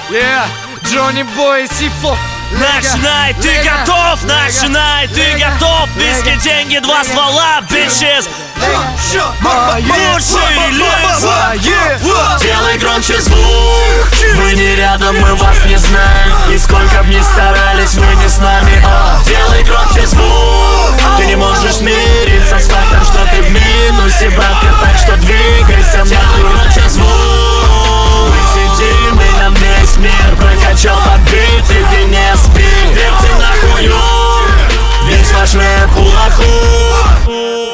Джонни Бой, Сифо. Начинай, ты готов, начинай, ты готов. Виски, деньги, два ствола, bitches. Лучший лес. Делай громче звук. Вы не рядом, мы вас не знаем. И сколько б ни старались, вы не с нами. Делай громче звук. Ты не можешь смириться с фактом, что ты в минусе, братка. Так что двигайся, делай громче звук. Мы сидим и нам весь мир прокачал подбит, и ты не спи. Верьте нахую, весь ваш рэп хула-ху.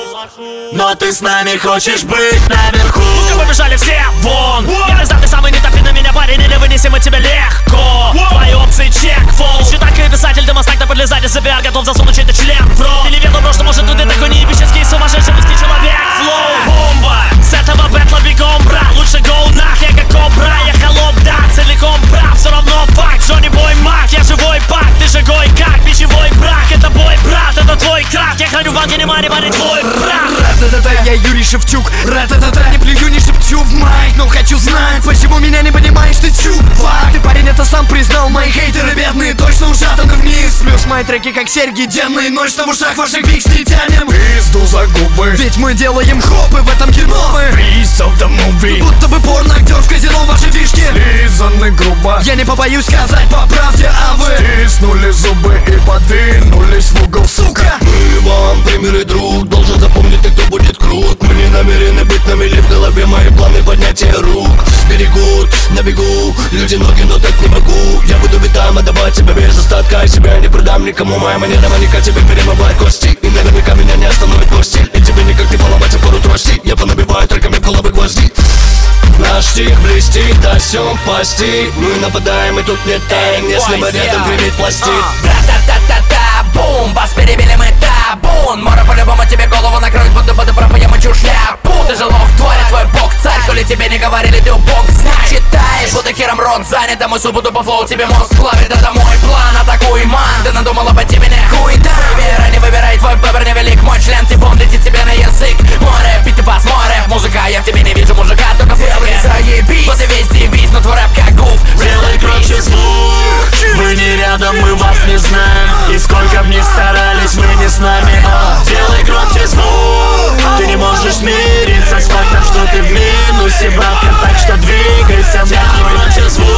Но ты с нами хочешь быть наверху. Ну-ка побежали все вон. Я не знаю, ты самый не топи на меня, парень, или вынесем мы тебе легко. Твои опции чек, фол. Еще так и писатель, демонстратор подлезать из себя, готов засунуть чей-то член в рот. Или верно, что может тут такой неебический сумасшедший русский человек. Флоу, бомба, с этого бэтла бегом, брат. Лучше гоу нах, я как кобра. Я холоп, да, целиком прав. Все равно факт, Джонни Бой маг. Я живой пак, ты же гой как пищевой брак. Это бой, брат, это твой крах. Я храню в банке, не мари, парень, твой брат. Ра-та-та-та, я Юрий Шевчук. Ра-та-та-та, не плюю, не шепчу в майк. Но хочу знать, почему меня не понимаешь ты, чувак. Ты, парень, это сам признал. Мои хейтеры бедные точно ушатаны вниз. Плюс мои треки как серьги денные. Ночь в ушах ваших бикс не тянем. Пизду за губы. Ведь мы делаем хопы в этом кино. Мы Piece of the movie. Будто бы порно-актер в казино, ваши фишки слизаны грубо. Я не побоюсь сказать по правде, а вы стиснули зубы и подвинулись в угол, сука. Мы вам пример и друг. Должен запомнить, ты, кто будет крут. Мы не намерены быть на мели, в голове мои планы поднятия рук. Берегут, на бегу, люди ноги, но так не могу. Я буду битам отдавать тебя без остатка, и себя не продам никому. Моя манера маньяка тебе перемывает кости. И наверняка меня не остановит твой стиль. И тебе никак не поломать опору трости. Я понабиваю треками в головы гвозди. Наш стих блестит, да сём пасти. Мы нападаем и тут не таем, если мы рядом гремит пластик. Ра-та-та-та-та, бум, вас перебили мы табун. Мора по-любому тебе голову накроет, будто бы ты прав, и я мочу шляпу. Ты же лох, твой бог царь, коли тебе не говорили, ты бог знак. Читаешь, будто хером рот занят, а мой субботу по флоу тебе мозг плавит. Это мой план, атакуй, ман. Ты надумала пойти меня хуй, да. Выбирай, не выбирай, твой выбор невелик. Мой член типом летит тебе на язык. Море, бит и бас, море, музыка, я в тебе не вижу мужика, только в тебе заебись. Вот и весь девиз, но твой рэп как гуф. Делай громче звук. Вы не рядом, мы вас не знаем. И сколько б ни старались, вы не с нами. Делай громче звук. Ты не можешь смириться с фактом, что ты в минусе, братка. Так что двигайся, делай громче звук.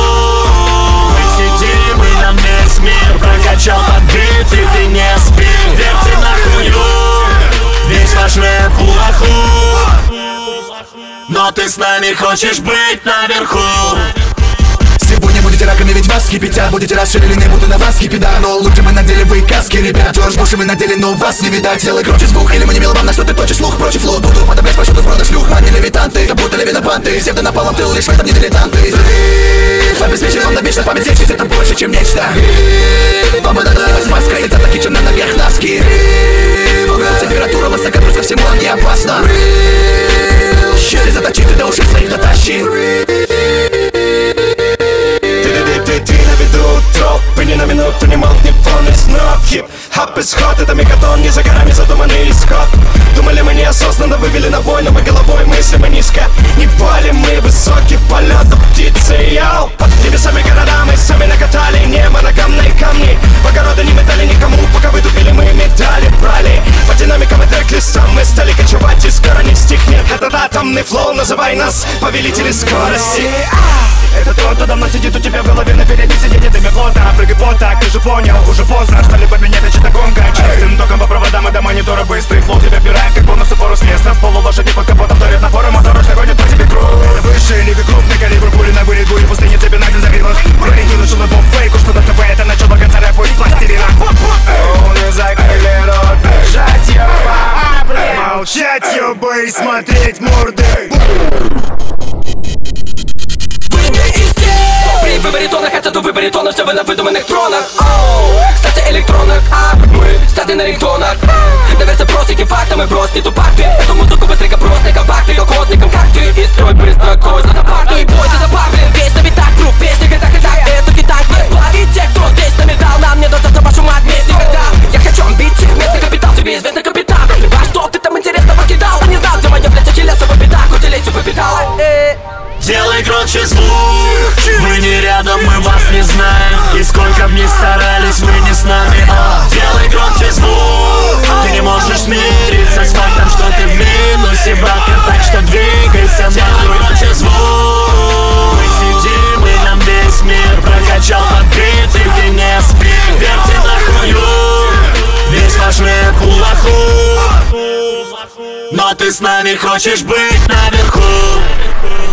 Мы сидим и нам весь мир прокачал подбит, и ты не спи. Верьте нахую, весь ваш рэп хула-ху. Но ты с нами хочешь быть наверху. Сегодня будете раками, ведь вас кипятят. Будете расширены, будто на вас кипида. Но лучше мы надели вы каски, ребят. Джордж Буш, вы надели, но вас не видать. Делай громче звук, или мы не мило вам, на что ты точишь слух. Против флот буду подобрать по счету сброда шлюх. Мы не левитанты, как будто левинопанты. Севда напалом, ты лишь в этом не дилетанты. Взрыв обеспечен, он на вечность память сечет. Это больше, чем нечто. Вам бы надо снимать с маской, это таки, чем на ногах носки. Температура высока, плюс ко всему не опасно. Щели заточи, ты до ушей своих дотащи. Ты на виду, тропы ни на минуту не молкнет полный сноб. Хип-хоп исход, это мегатон, не за горами задуманный исход. Думали мы неосознанно, вывели на бой, но мы головой мыслим мы низко. Не полем мы высокий полет, птицы, йоу. Под небесами города мы сами накатали, не моногамные камни. В огороды не метали никому, пока вы тупили, мы медали брали. По динамикам и трек-листам мы стали кочевать, и скоро не стихнет. Этот атомный флоу, называй нас повелители скорости. Это тот, кто давно сидит у тебя в голове на переднем сиденье. Ты флота, прыгай по так, ты же понял, уже поздно. Что-либо меня это чья-то гонка. Чистым током по проводам и до монитора быстрый флоу тебя пирает, как бонус упору с места. В полу лошади под капотом вторят напоры, моторочно ходит по тебе круг. Это высшая лига, крупный калибр, пули на вылет, бури пустыни, цепи на грязовилах. Брейн не лучше на бомб-фейку, что-то ТП, это начало конца рэпа из пластилина. Не закрыли рот, бежать ёба, молчать ёба и смотреть морды. При выборе тона, хотя до выборе тона все вы на выдуманных тронах. Кстати, электронах, мы статы на рингтонах. Доверься простеньким фактам и брось не тупак ты. Эту музыку быстренько просто, компактный, колхозником, как ты. И строй быстро кость на запах. И бойся запах, блин, весь на битах, круг, песни, и так, эту китак не сплавить. Те, кто здесь на металл, нам не дождаться вашу мать вместе, когда я хочу бить местный капитал, тебе известный капитан. А что ты там интересного кидал? А не знал, где моя, блядь, ахиллесова беда, хоть и лечу попитала. Делай громче звук. Вы не рядом, мы вас ты с нами хочешь быть наверху.